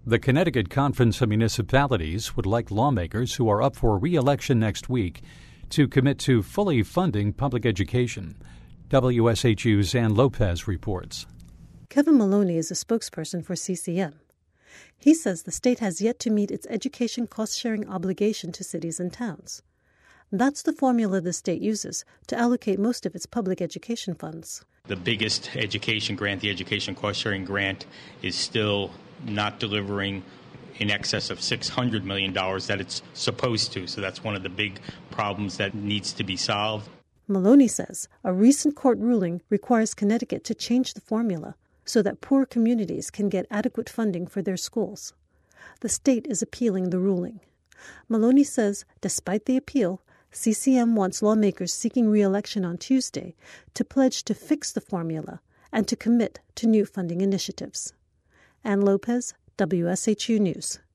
The Connecticut Conference of Municipalities would like lawmakers who are up for re-election next week to commit to fully funding public education. WSHU's Ann Lopez reports. Kevin Maloney is a spokesperson for CCM. He says the state has yet to meet its education cost-sharing obligation to cities and towns. That's the formula the state uses to allocate most of its public education funds. The biggest education grant, the Education Cost-Sharing Grant, is still not delivering in excess of $600 million that it's supposed to. So that's one of the big problems that needs to be solved. Maloney says a recent court ruling requires Connecticut to change the formula so that poor communities can get adequate funding for their schools. The state is appealing the ruling. Maloney says, despite the appeal, CCM wants lawmakers seeking re-election on Tuesday to pledge to fix the formula and to commit to new funding initiatives. Ann Lopez, WSHU News.